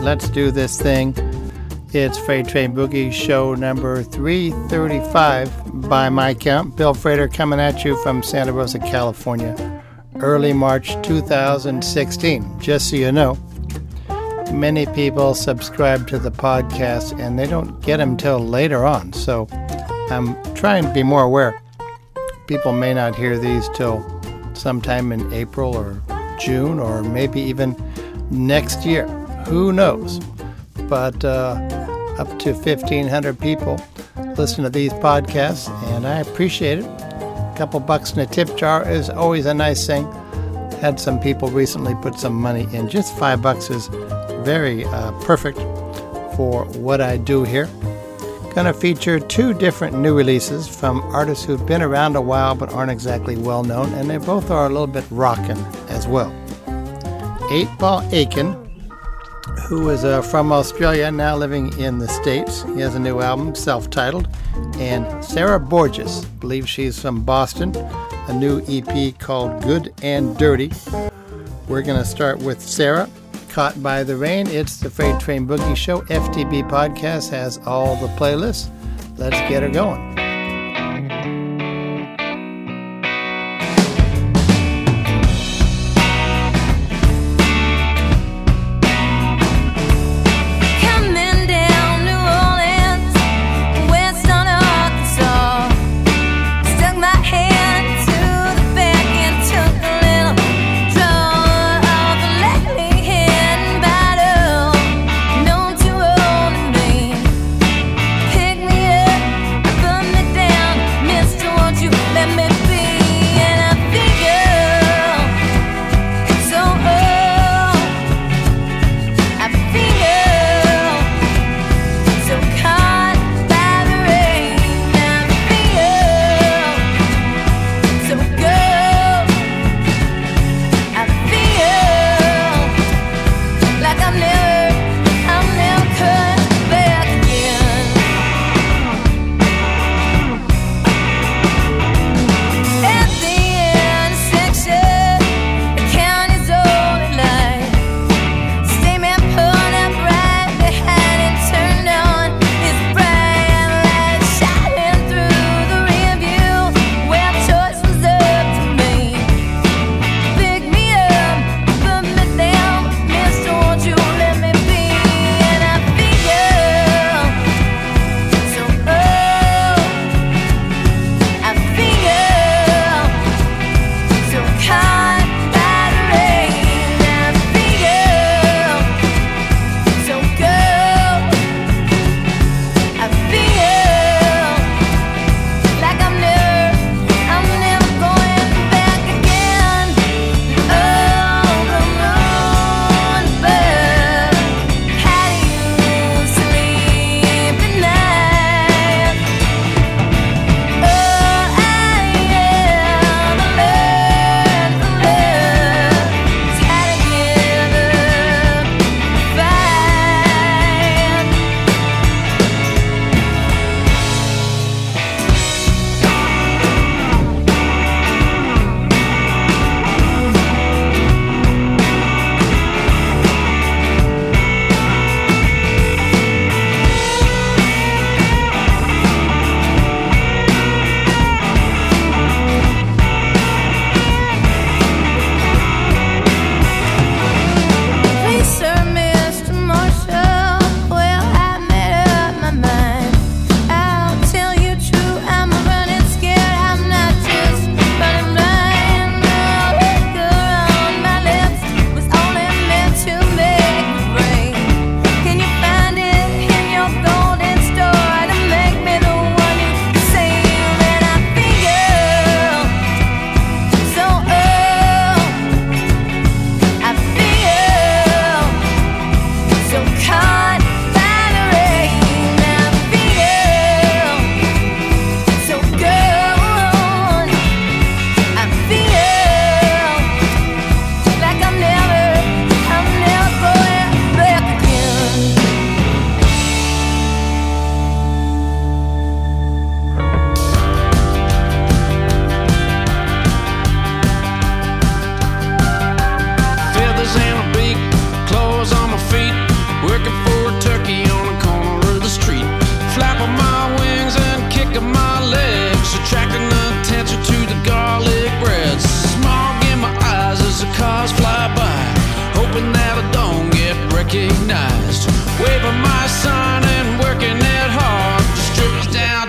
Let's do this thing. It's Freight Train Boogie show number 335 by my count. Bill Frater coming at you from Santa Rosa, California. Early March 2016. Just so you know, many people subscribe to the podcast and they don't get them till later on. So I'm trying to be more aware. People may not hear these till sometime in April or June or maybe even next year. Who knows? But up to 1,500 people listen to these podcasts, and I appreciate it. A couple bucks in a tip jar is always a nice thing. Had some people recently put some money in. Just $5 is very perfect for what I do here. Going to feature two different new releases from artists who've been around a while but aren't exactly well known, and they both are a little bit rockin' as well. 8Ball Aiken, who is from Australia, now living in the States. He has a new album, self-titled. And Sarah Borges, I believe she's from Boston, a new EP called Good and Dirty. We're going to start with Sarah, Caught by the Rain. It's the Freight Train Boogie Show. FTB Podcast has all the playlists. Let's get her going. Pick me up from the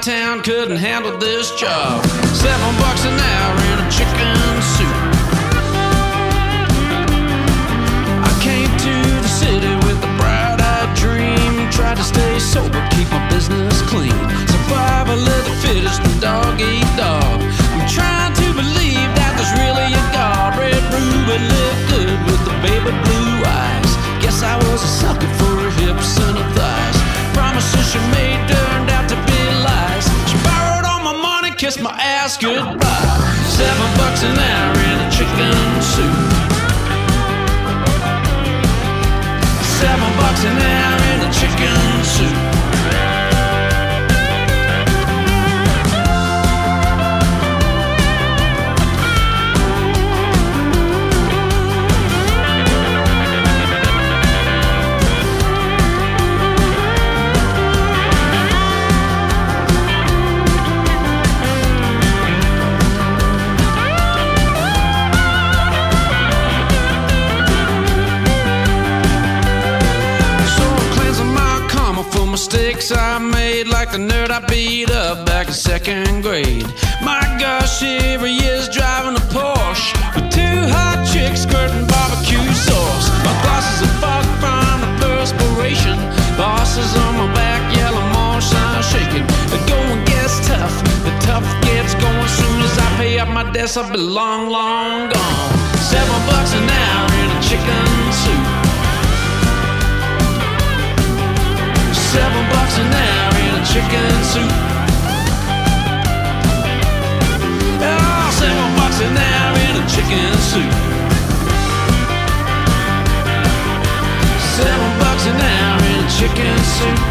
town couldn't handle this job. $7 an hour in a chicken soup. I came to the city with a bright-eyed dream. Tried to stay sober, keep my business clean. Survival of the fittest, the dog eat dog. I'm trying to believe that there's really a God. Red Ruby looked good with the baby blue eyes. Guess I was a sucker for her hips and her thighs. Promises she made turned out to be lies. She borrowed all my money, kissed my ass goodbye. $7 an hour in a chicken soup. $7 an hour in a chicken soup. Mistakes I made, like the nerd I beat up back in second grade. My gosh, here he is driving a Porsche with two hot chicks skirting barbecue sauce. My glasses are fogged from the perspiration. Bosses on my back, yellow moonshine shaking. The going gets tough, the tough gets going. Soon as I pay up my debts, I'll be long, long gone. $7 an hour in a chicken soup. $7 an hour in a chicken soup. Oh, $7 an hour in a chicken soup. $7 an hour in a chicken soup.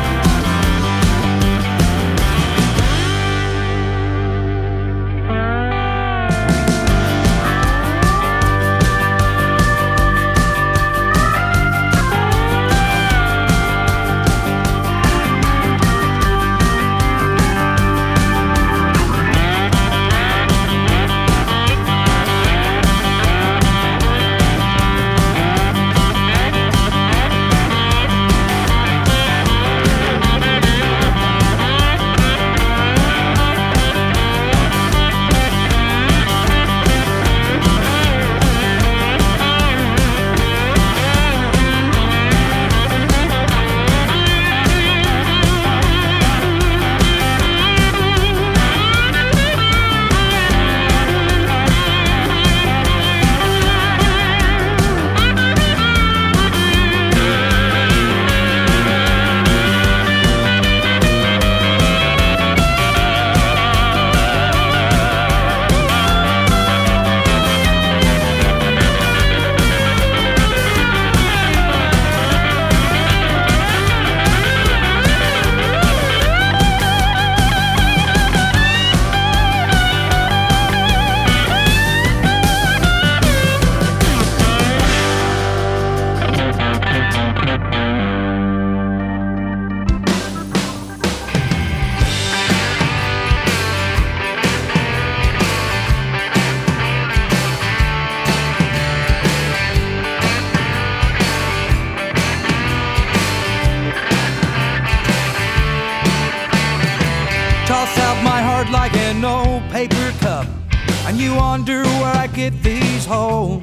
Like an old paper cup, and you wonder where I get these holes.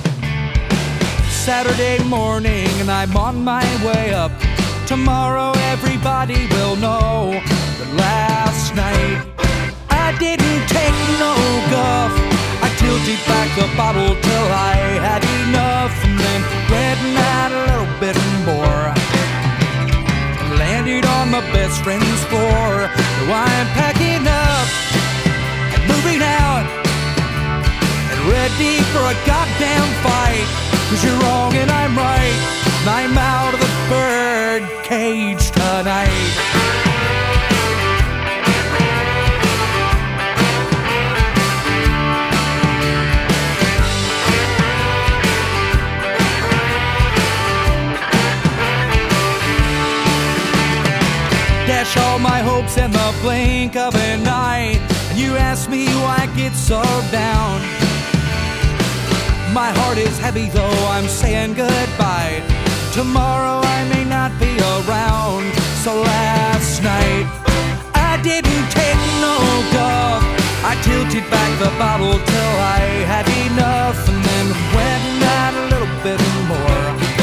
Saturday morning and I'm on my way up. Tomorrow everybody will know that last night I didn't take no guff. I tilted back the bottle till I had enough, and then went out a little bit more. Landed on my best friend's floor. So I'm packing up and moving out and ready for a goddamn fight. 'Cause you're wrong and I'm right, and I'm out of the bird cage tonight. Dash all my hopes in the blink of an eye, and you ask me why I get so down. My heart is heavy though I'm saying goodbye. Tomorrow I may not be around. So last night I didn't take tilted back the bottle till I had enough, and then went out a little bit more.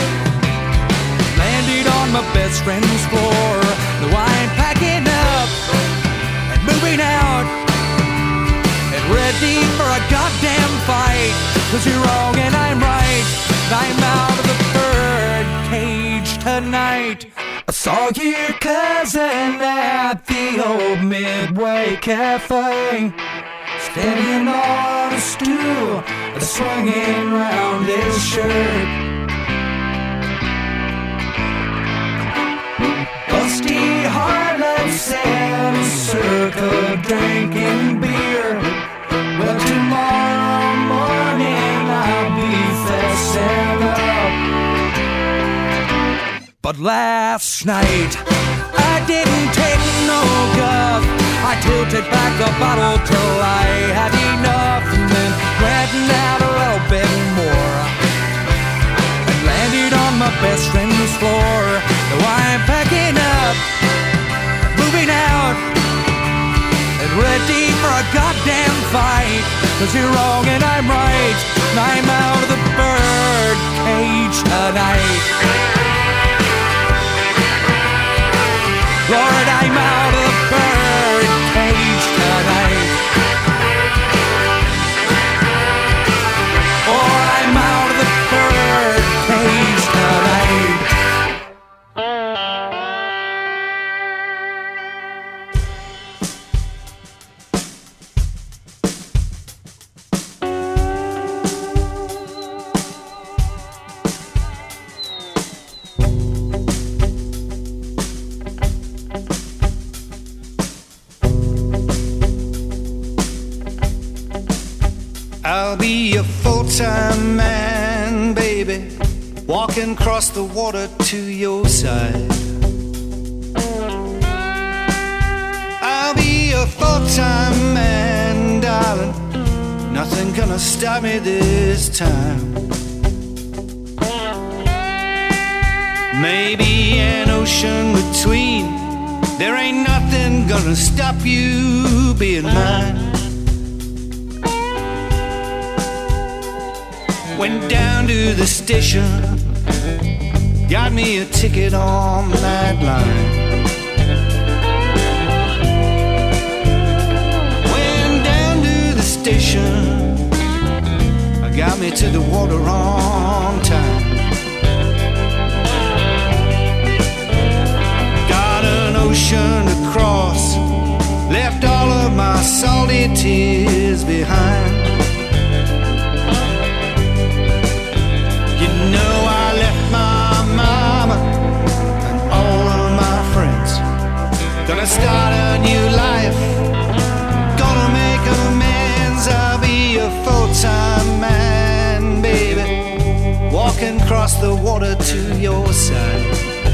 Landed on my best friend's floor. No, I ain't packing up and moving out and ready for a goddamn fight. 'Cause you're wrong and I'm right. I'm out of the bird cage tonight. I saw your cousin at the old Midway Cafe, standing on a stool, swinging round his shirt. Busty harlots and a circle drinking beer. Well, tomorrow morning I'll be fessing up. But last night I didn't take no guff. I tilted back the bottle till I had enough, and then went out a little bit more and landed on my best friend's floor. Though I'm packing up, moving out, and ready for a goddamn fight. 'Cause you're wrong and I'm right, and I'm out of the bird cage tonight. Lord, I'm out of the bird cage tonight. Oh, I'm out of the bird cage tonight. I'll be a full-time man, baby, walking across the water to your side. I'll be a full-time man, darling, nothing gonna stop me this time. Maybe an ocean between, there ain't nothing gonna stop you being mine. Went down to the station, got me a ticket on that line. Went down to the station, got me to the water on time. Got an ocean to cross, left all of my salty tears behind. You know I left my mama and all of my friends. Gonna start a new life, gonna make amends. I'll be a full-time man, baby, walking across the water to your side.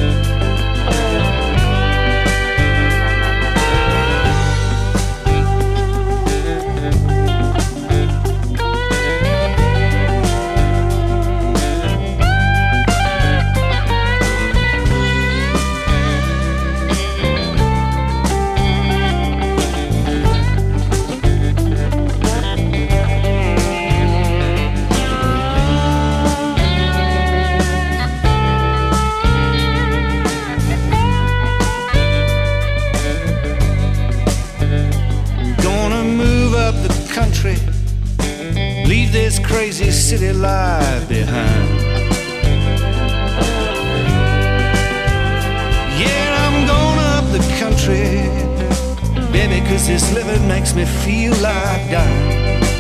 Country, leave this crazy city life behind. Yeah, I'm going up the country, baby, 'cause this living makes me feel like dying.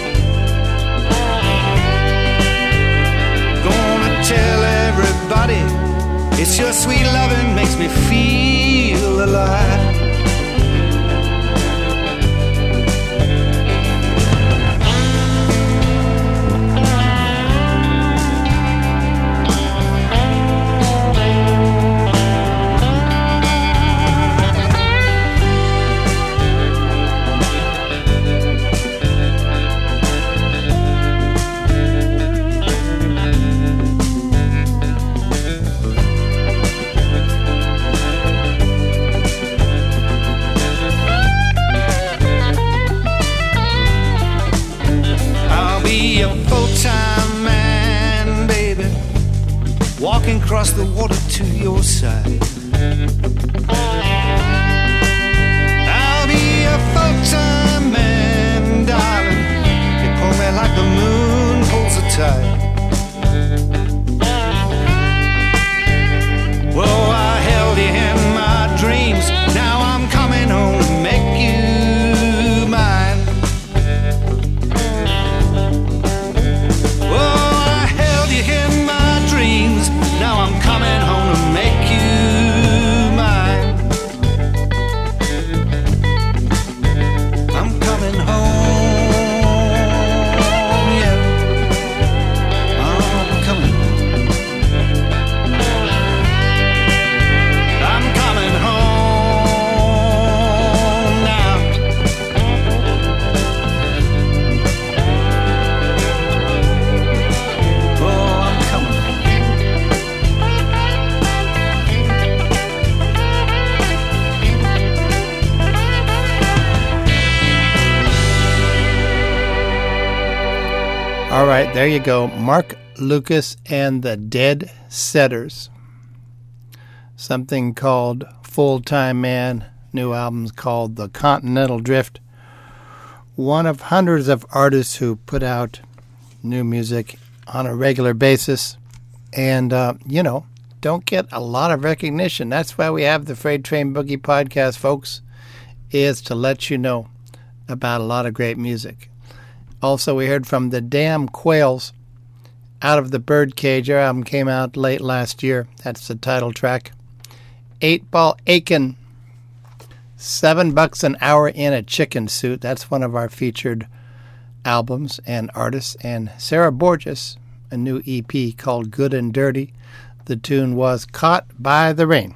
Gonna tell everybody it's your sweet loving makes me feel alive. water to your side. I'll be a full-time man, darling. You pull me like the moon pulls the tide. Whoa, I held you in my dreams. Now I'm coming home to make you mine. Whoa, I held you in my dreams. Now I'm coming home to make you mine. I'm coming home, yeah. I'm coming home. I'm coming home now. Oh, I'm coming home. All right, there you go. Mark Lucas and the Dead Setters. Something called Full-Time Man. New album's called The Continental Drift. One of hundreds of artists who put out new music on a regular basis. And, don't get a lot of recognition. That's why we have the Freight Train Boogie podcast, folks, is to let you know about a lot of great music. Also, we heard from the Damn Quails, Out of the Birdcage. Their album came out late last year. That's the title track. 8-Ball Aiken, $7 an hour in a chicken suit. That's one of our featured albums and artists. And Sarah Borges, a new EP called Good and Dirty. The tune was Caught by the Rain.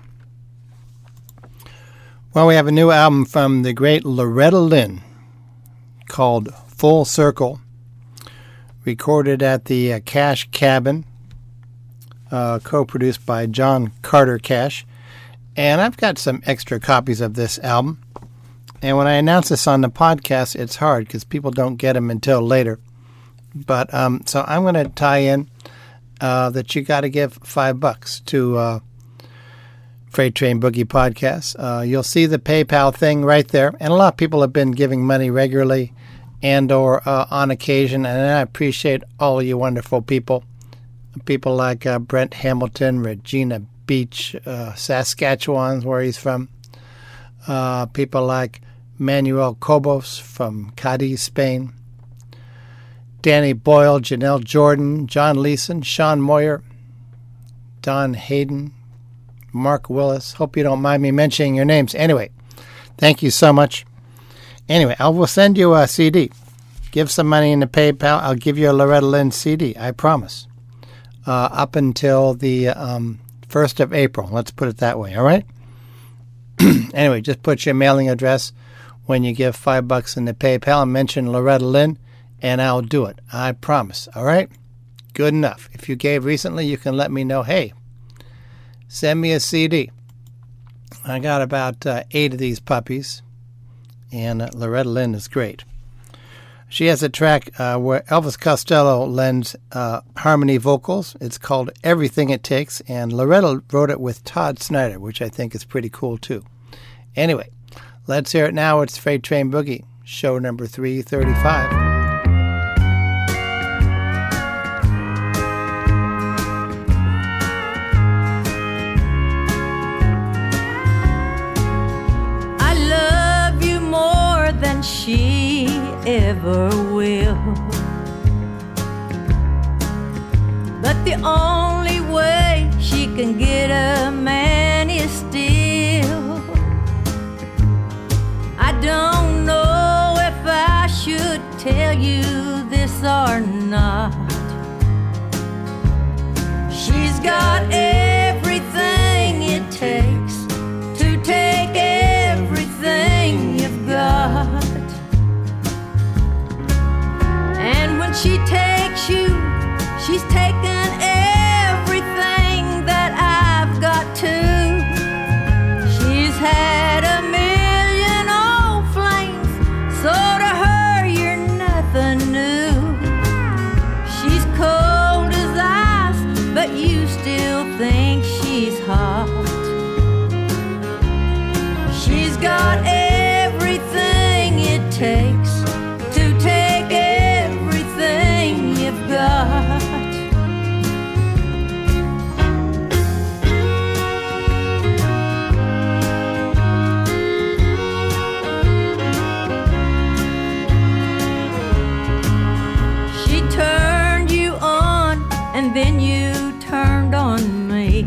Well, we have a new album from the great Loretta Lynn called Full Circle, recorded at the Cash Cabin, co-produced by John Carter Cash. And I've got some extra copies of this album. And when I announce this on the podcast, it's hard because people don't get them until later. But so I'm going to tie in that you got to give $5 to Freight Train Boogie Podcast. You'll see the PayPal thing right there. And a lot of people have been giving money regularly and or on occasion. And I appreciate all you wonderful people. People like Brent Hamilton, Regina Beach, Saskatchewan, where he's from. People like Manuel Cobos from Cadiz, Spain. Danny Boyle, Janelle Jordan, John Leeson, Sean Moyer, Don Hayden, Mark Willis. Hope you don't mind me mentioning your names. Anyway, thank you so much. Anyway, I will send you a CD. Give some money into PayPal. I'll give you a Loretta Lynn CD, I promise. Up until the 1st of April. Let's put it that way, all right? Anyway, just put your mailing address when you give $5 into PayPal and mention Loretta Lynn, and I'll do it. I promise, all right? Good enough. If you gave recently, you can let me know, hey, send me a CD. I got about 8 of these puppies, and Loretta Lynn is great. She has a track where Elvis Costello lends harmony vocals. It's called Everything It Takes, and Loretta wrote it with Todd Snyder, which I think is pretty cool, too. Anyway, let's hear it now. It's Freight Train Boogie, show number 335. She ever will, but the only way she can get a man is still. I don't know if I should tell you this or not. She's got everything it takes to take everything you've got. And when she takes you, she's taken everything that I've got too. She's had a million old flames, so to her you're nothing new. She's cold as ice, but you still think She's got everything it takes to take everything you've got. She turned you on and then you turned on me.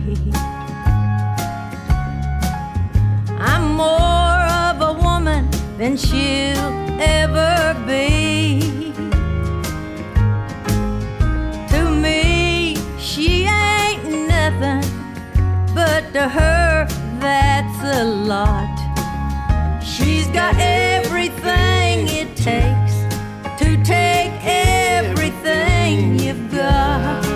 I'm more of a woman than she'll ever be. To me, she ain't nothing, but to her, that's a lot. She's got everything it takes to take everything you've got.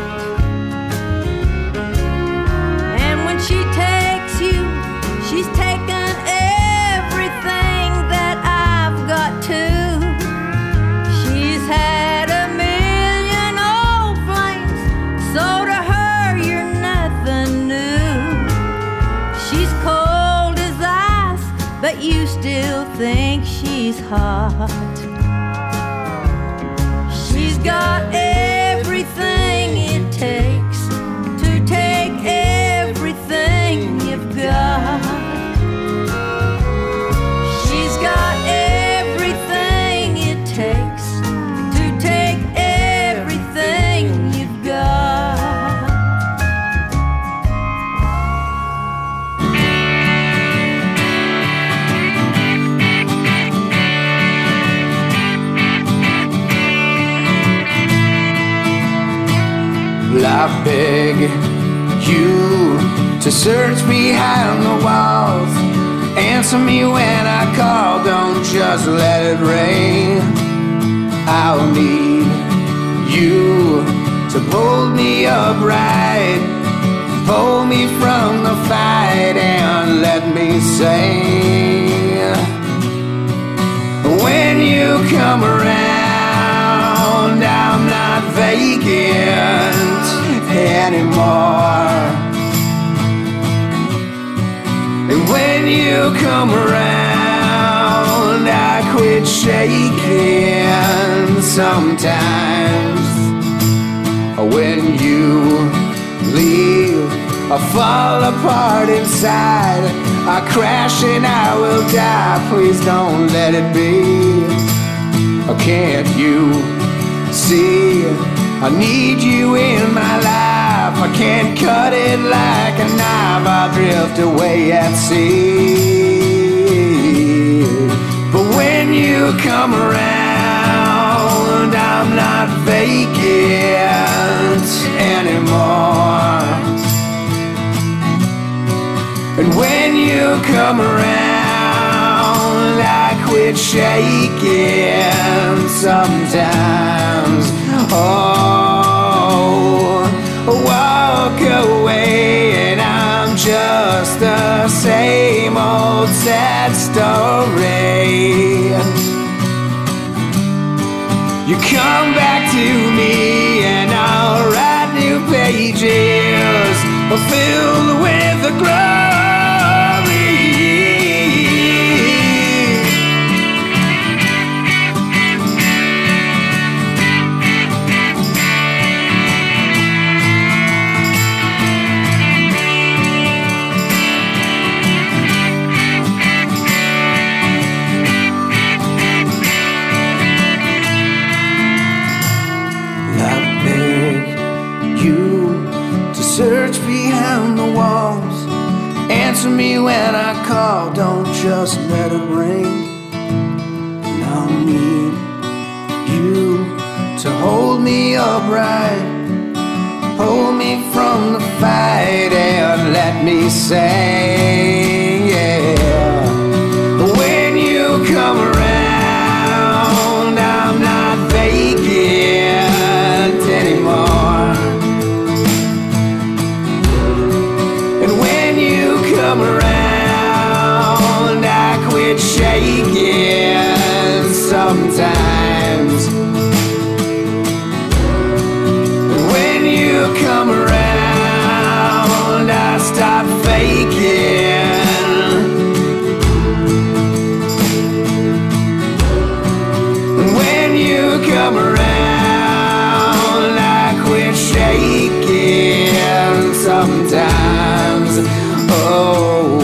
And when she takes you, she's taken everything that I've got too. She's had a million old flames, so to her you're nothing new. She's cold as ice, but you still think she's hot. She's got everything it takes to take everything you've got. She's got everything it takes to take everything you've got. Well, I beg you to search behind the walls. Answer me when I call, don't just let it rain. I'll need you to hold me upright, pull me from the fight and let me sing. When you come around, I'm not vacant anymore. And when you come around, I quit shaking sometimes. When you leave, I fall apart inside. I crash and I will die. Please don't let it be. Can't you see? I need you in my life. I can't cut it like a knife. I'll drift away at sea. But when you come around, I'm not vacant anymore. And when you come around, I quit shaking sometimes. Oh, walk away and I'm just the same old sad story. You come back to me and I'll write new pages filled with the glory. Search behind the walls. Answer me when I call. Don't just let it ring. And I'll need you to hold me upright, pull me from the fight and let me sing. Yeah. When you come around, I'm not vacant anymore. Come around, I quit shaking sometimes. When you come around, I stop faking come around like we're shaking sometimes. Oh,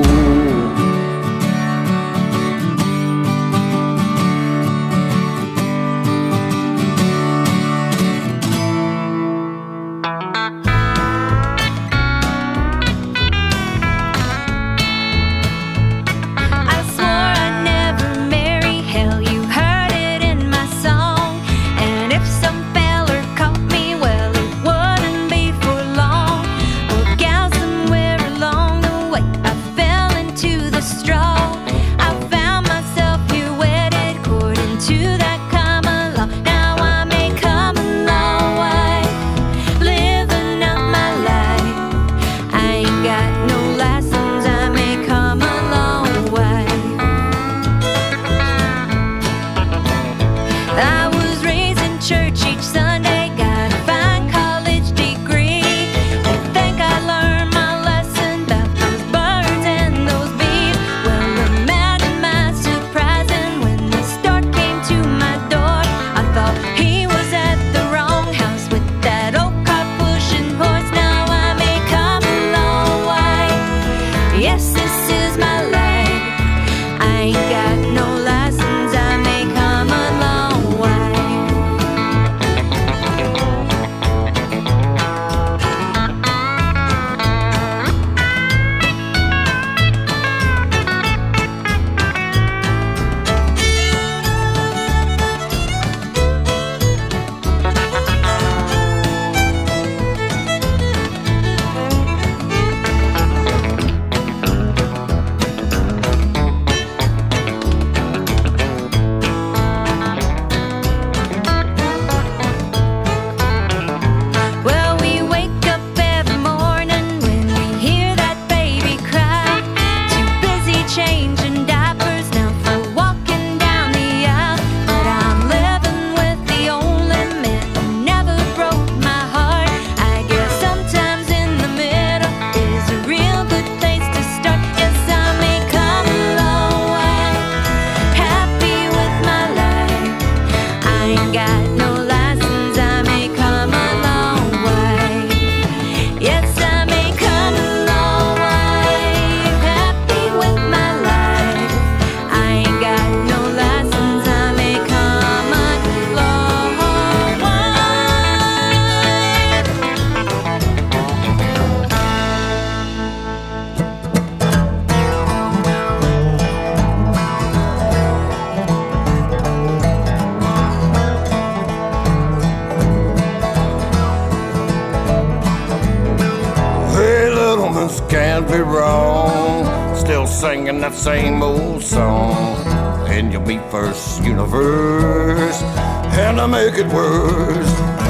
can't be wrong. Still singing that same old song. And you'll be first universe, and I make it worse.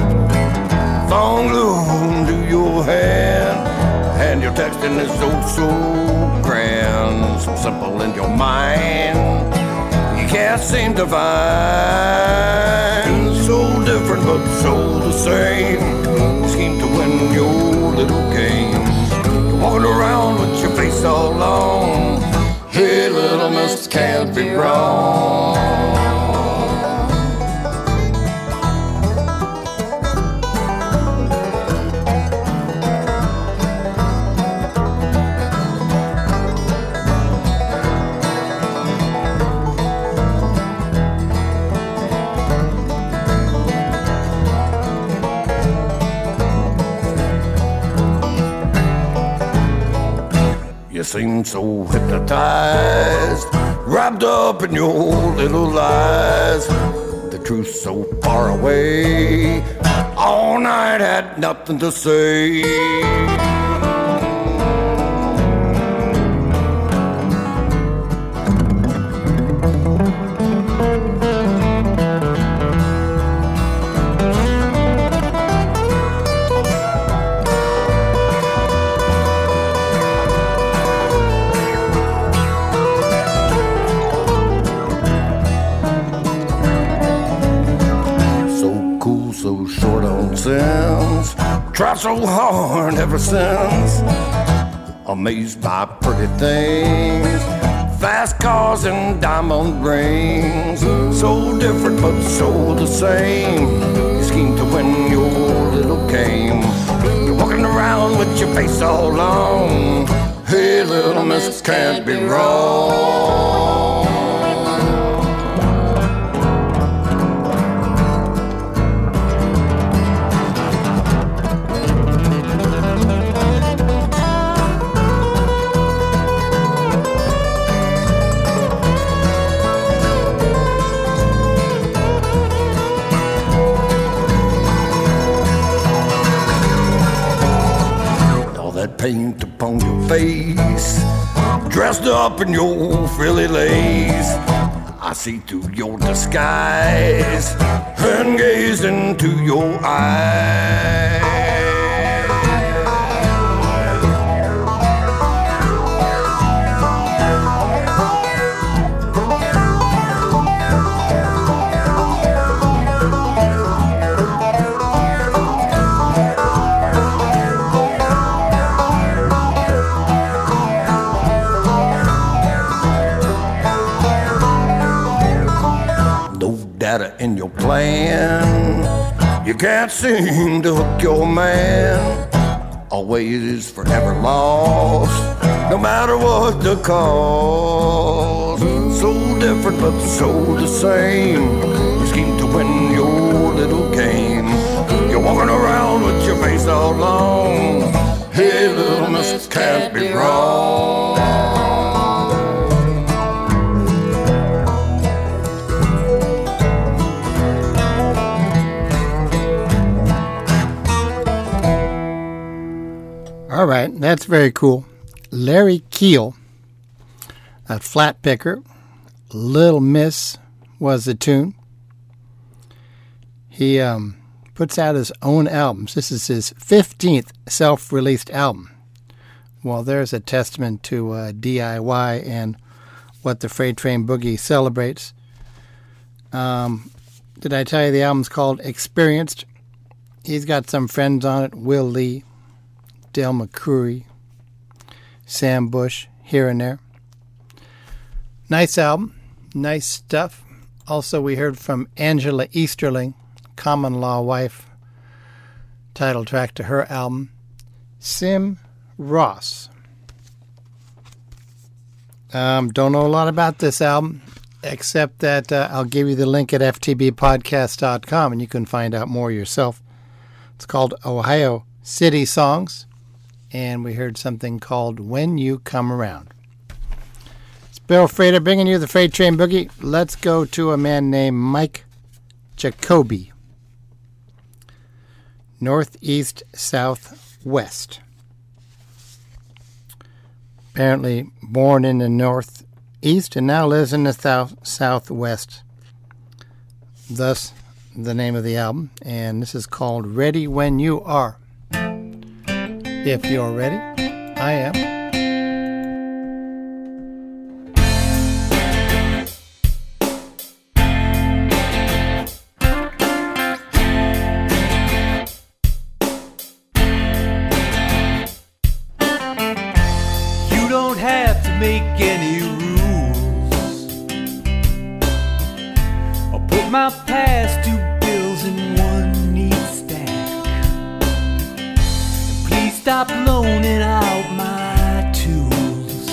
Thong glue to your hand, and your texting is so grand. So simple in your mind, you can't seem to find. So different but so the same. Scheme to win your little game. You're walking around with your face all long. Hey, little miss, can't be wrong. You seem so hypnotized, wrapped up in your little lies. The truth's so far away, all night had nothing to say. So short on sense, tried so hard ever since. Amazed by pretty things, fast cars and diamond rings. So different but so the same. You schemed to win your little game. You're walking around with your face all long. Hey, little miss, can't be wrong. Paint upon your face, dressed up in your frilly lace. I see through your disguise and gaze into your eyes. In your plan, you can't seem to hook your man. Always forever lost, no matter what the cost. So different but so the same. You scheme to win your little game. You're walking around with your face all long. Hey, little miss, can't be wrong. All right, that's very cool. Larry Keel, a flat picker. Little Miss was the tune. He puts out his own albums. This is his 15th self-released album. Well, there's a testament to DIY and what the Freight Train Boogie celebrates. Did I tell you the album's called Experienced? He's got some friends on it. Will Lee, Del McCoury, Sam Bush, here and there. Nice album, nice stuff. Also, we heard from Angela Easterling, Common Law Wife, title track to her album, Sim Ross. Don't know a lot about this album, except that I'll give you the link at ftbpodcast.com and you can find out more yourself. It's called Ohio City Songs. And we heard something called When You Come Around. It's Bill Frater bringing you the Freight Train Boogie. Let's go to a man named Mike Jacoby. Northeast, southwest. Apparently born in the northeast and now lives in the southwest. Thus, the name of the album. And this is called Ready When You Are. If you're ready, I am. You don't have to make any rules or put my past to bills in one neat stack. Stop loaning out my tools.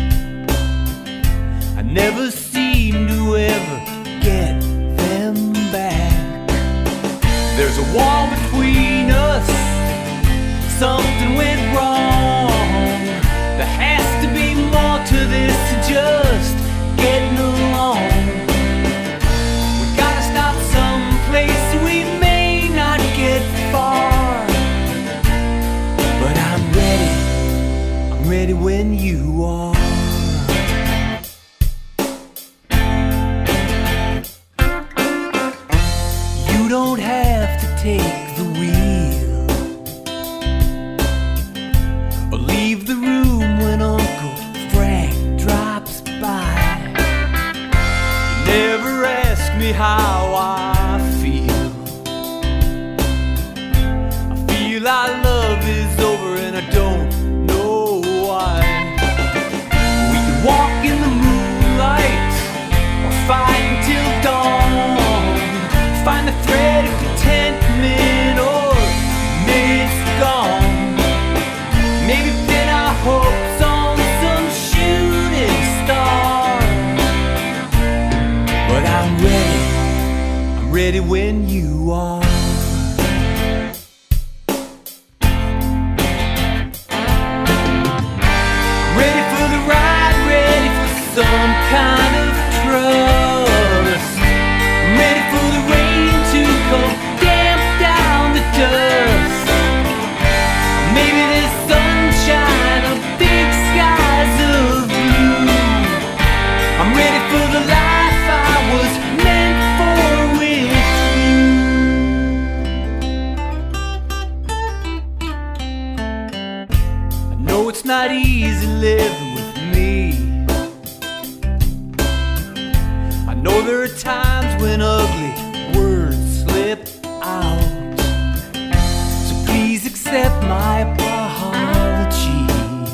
I never seem to ever get them back. There's a wall between us. Something went wrong. There has to be more to this than just getting along. We gotta stop someplace we may not get far. Ready when you are. You don't have to take the wheel or leave the room when Uncle Frank drops by. You never ask me how I feel. I feel our love is over and I don't. We can walk in the moon ready when you are. Ready for the ride, ready for some kind of trust. I'm ready for the rain to come damp down the dust. Maybe there's sunshine or big skies of blue. I'm ready for the life I was meant for with you. I know it's not easy living with me. I know there are times when ugly words slip out. So please accept my apology.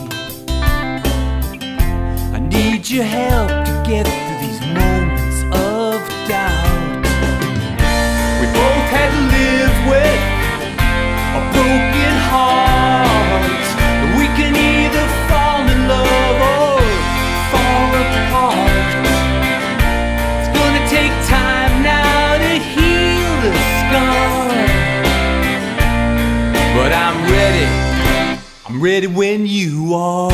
I need your help to get through these moments of doubt. We both had to live with a broken heart. We can either fall in love or fall apart. It's gonna take time now to heal the scar. But I'm ready when you are.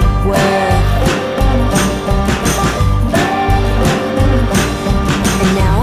And now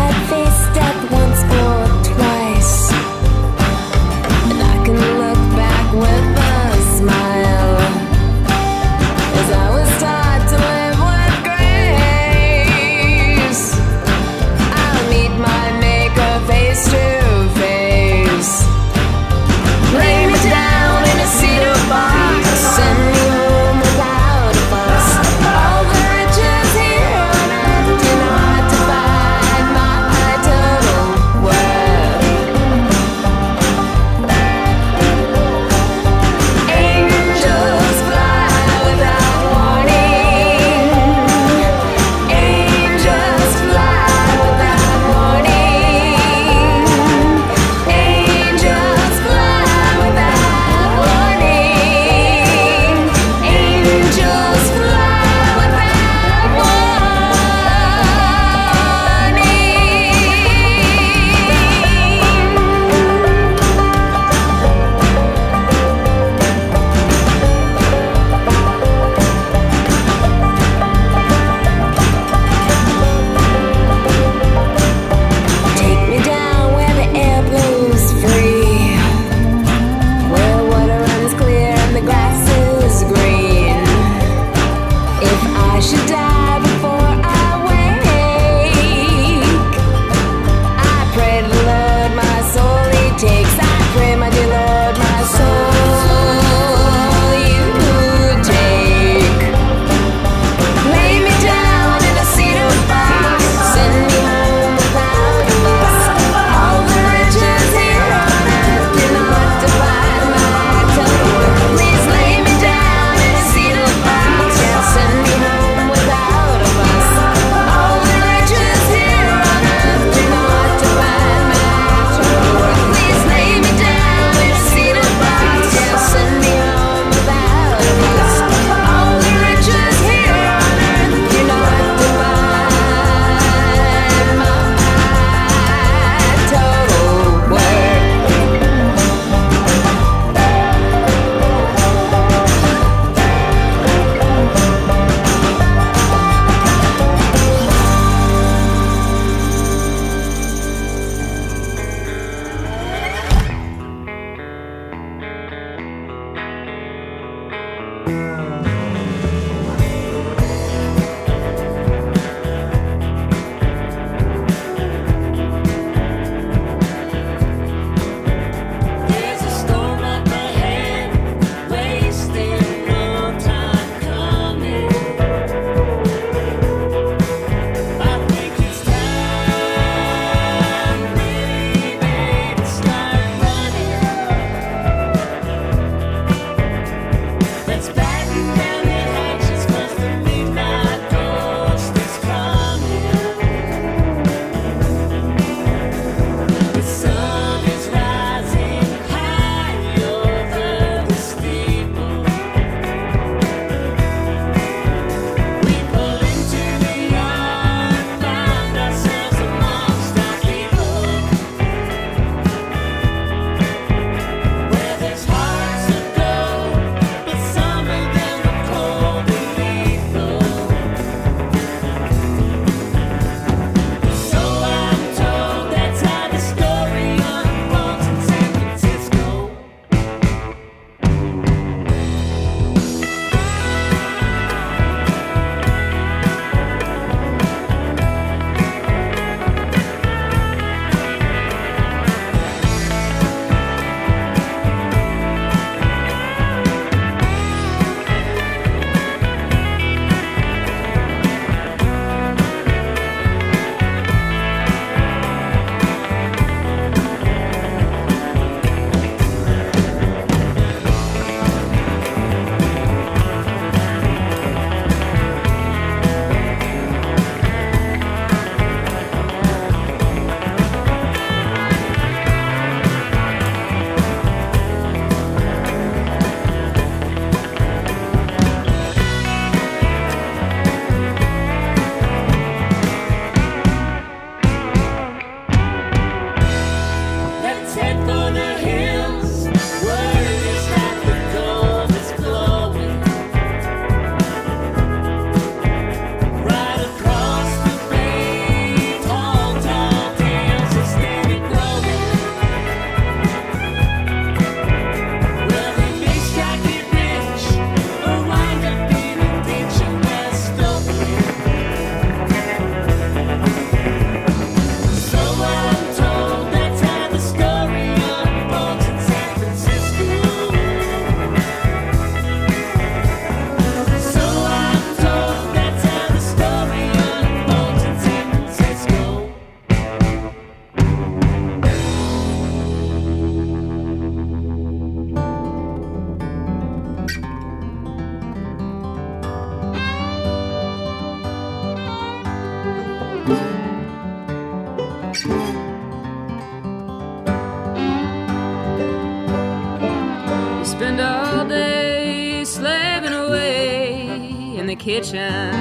You spend all day slaving away in the kitchen.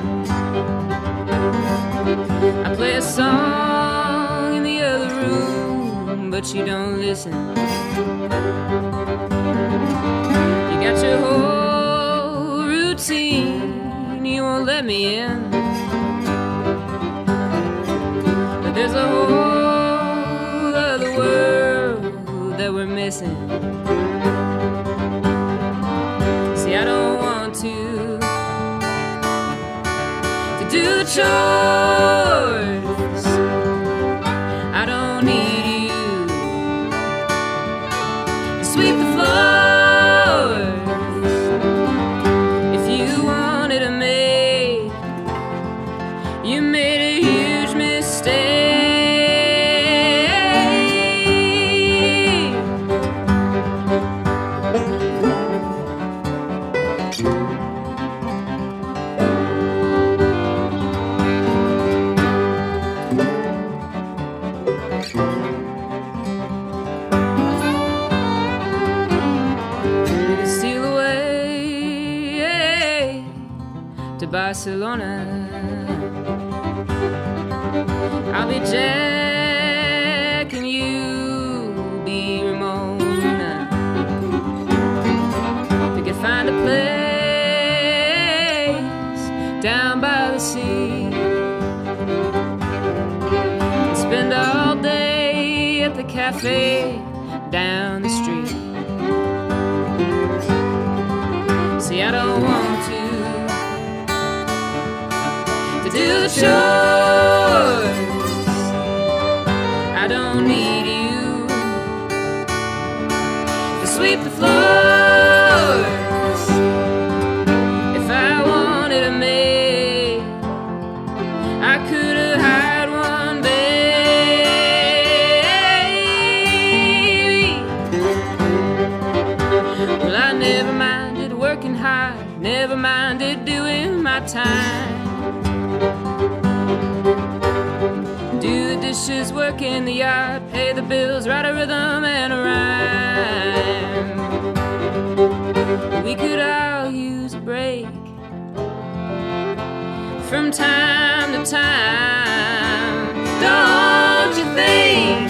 I play a song in the other room, but you don't listen. You got your whole routine, you won't let me in. But there's a whole other world that we're missing. See, I don't want to do the chores. I don't need you to sweep the floors. If you wanted a maid, you made a huge mistake. Barcelona, I'll be Jack and you be Ramona. We could find a place down by the sea and spend all day at the cafe down the street. See, I don't want to do the chores. I don't need you to sweep the floors. If I wanted a maid, I could have hired one, baby. Well, I never minded working hard, never minded doing my time. Do the dishes, work in the yard, pay the bills, write a rhythm and a rhyme. We could all use a break from time to time, don't you think?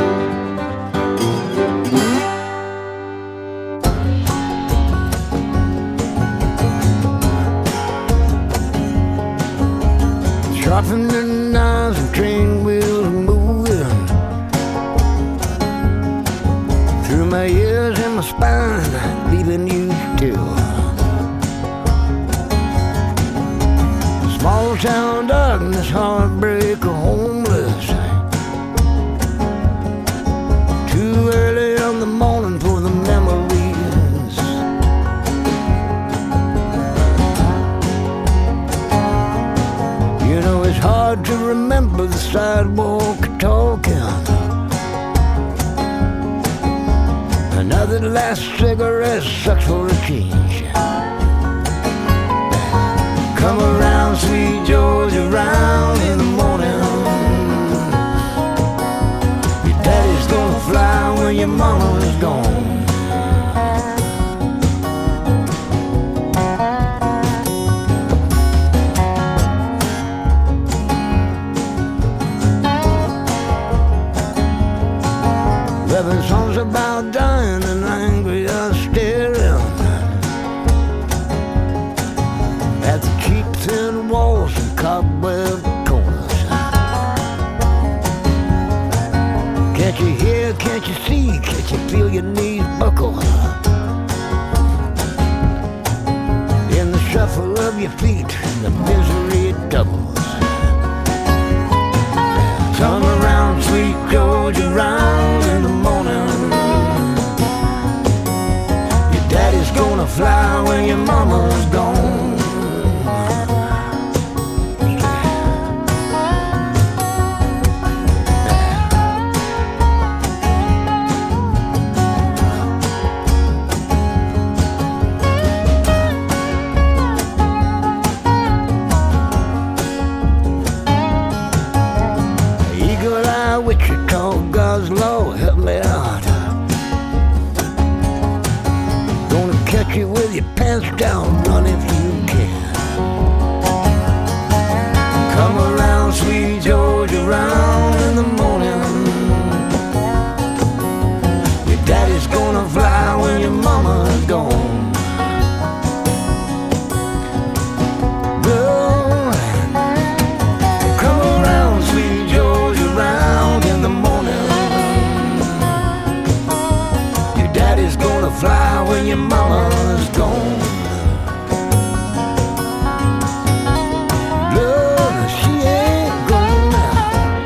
Dropping the knives and train wheels moving through my ears and my spine, leaving you still. Small town darkness, heartbreak, homeless. Too early in the morning for the memories. You know it's hard to remember the sidewalk talking. Another last cigarette sucks for a change. Come around, sweet Georgia, round in the morning. Your daddy's gonna fly when your mama is gone. Eleven songs about dying and angry are staring at the cheap thin walls and cobweb corners. Can't you hear, can't you see, can't you feel your knees buckle in the shuffle of your feet, the misery doubles. Come around, sweet Georgia, round in the morning. Wichita, God's law, help me out. Gonna catch you with your pants down, run if you can. Come around, sweet Georgia, round in the morning. Your daddy's gonna fly when your mama's gone. Fly when your mama's gone. Love, she ain't gone now.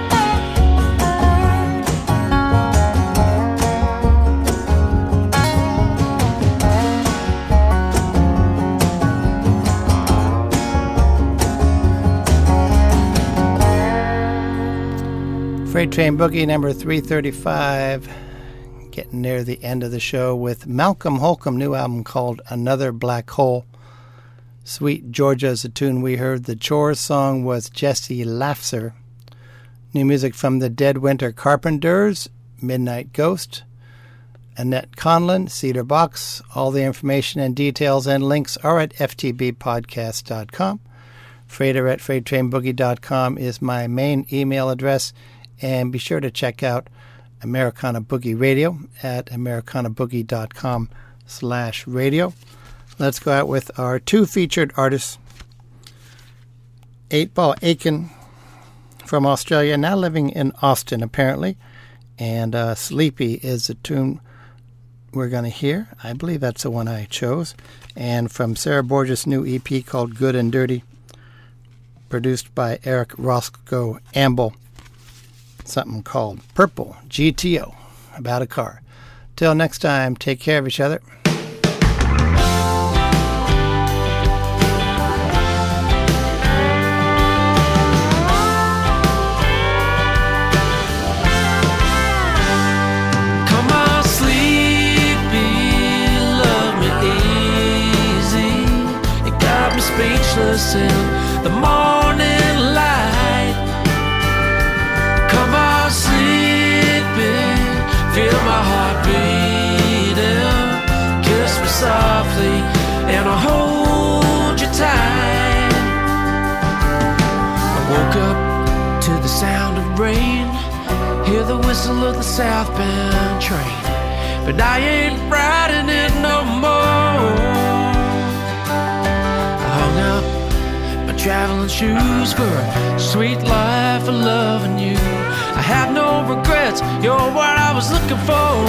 Freight Train Boogie number 335. Getting near the end of the show with Malcolm Holcomb, new album called Another Black Hole. Sweet Georgia is the tune we heard. The Chores song was Jesse Lafser. New music from the Dead Winter Carpenters, Midnight Ghost, Annette Conlon, Cedar Box. All the information and details and links are at ftbpodcast.com. Freighter@freighttrainboogie.com is my main email address. And be sure to check out Americana Boogie Radio at americanaboogie.com/radio. Let's go out with our two featured artists. 8-Ball Aiken from Australia, now living in Austin apparently. And Sleepy is the tune we're going to hear. I believe that's the one I chose. And from Sarah Borges' new EP called Good and Dirty, produced by Eric Roscoe Amble. Something called Purple GTO, about a car. Till next time, take care of each other. Come on, sleepy, love me easy. You got me speechless in the morning light. Come on, sleepy, feel my heart beating. Kiss me softly and I'll hold you tight. I woke up to the sound of rain, hear the whistle of the southbound train, but I ain't riding it no more. I hung up my traveling shoes for a sweet life of loving you. I have no regrets, you're what I was looking for.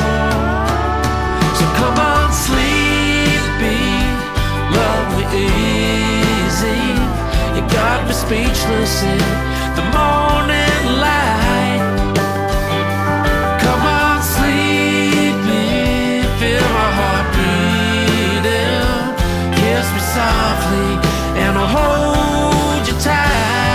So come on, sleepy, love me easy. You got me speechless in the morning light. Come on, sleepy, feel my heart beating. Kiss me softly and I'll hold you tight.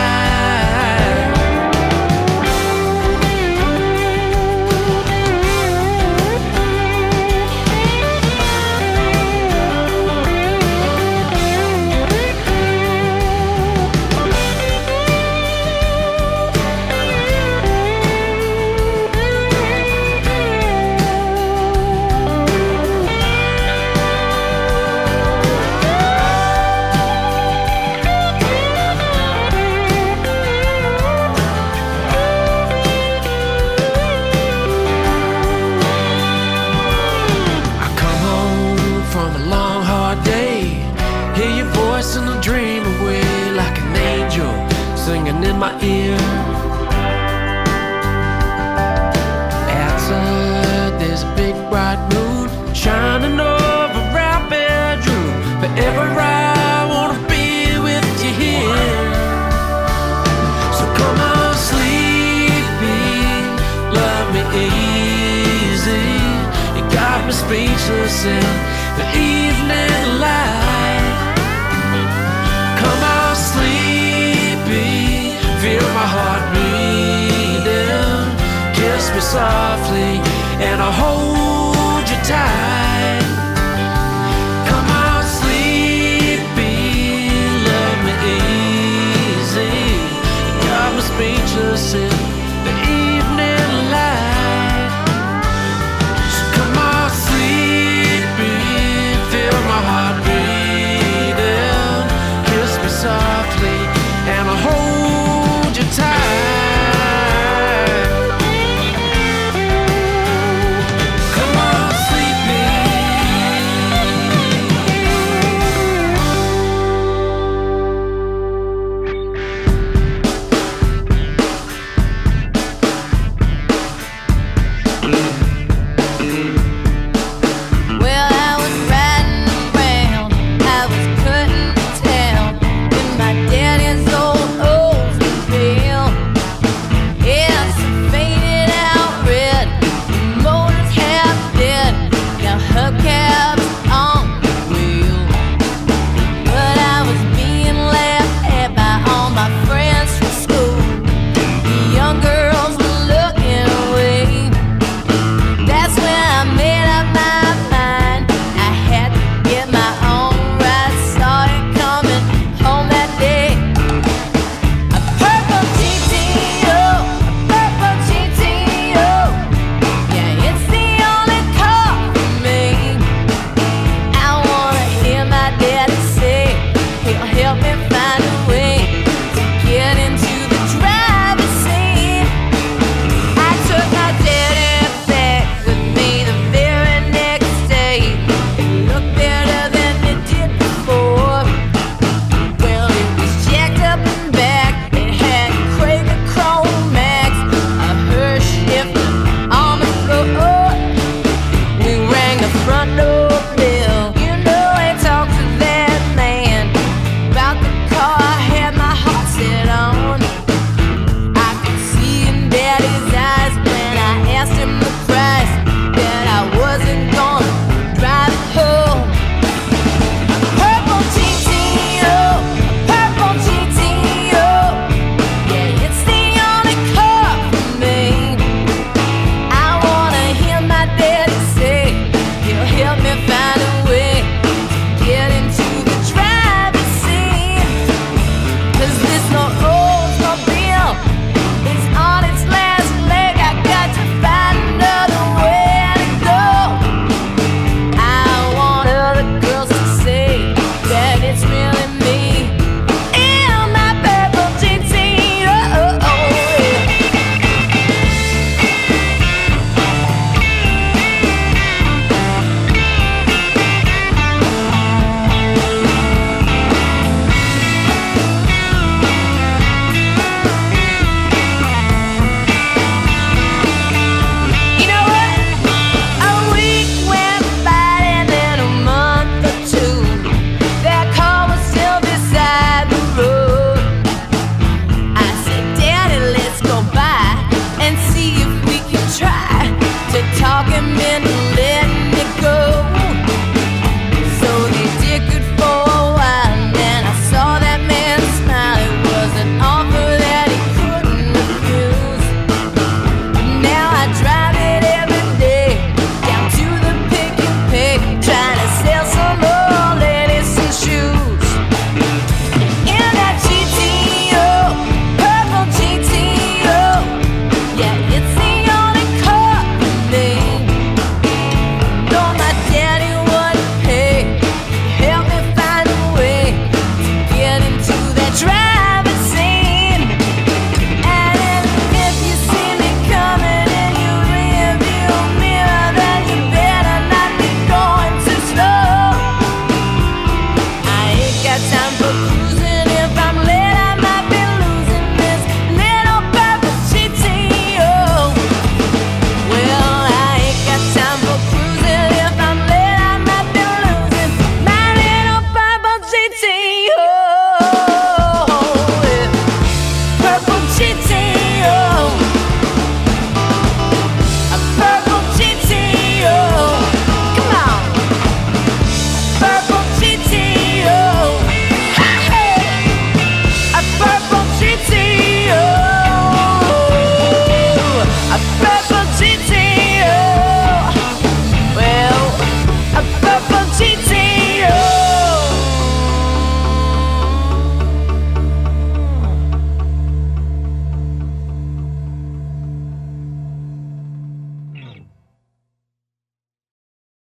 In my ear, outside there's a big bright moon shining over our bedroom. Forever I wanna be with you here. So come on, sleepy, love me easy. You got me speechless in the evening light. Come on, sleepy, feel my heart beating. Kiss me softly and I'll hold you tight. Come on, sleepy, love me easy. You got me speechless in the evening you.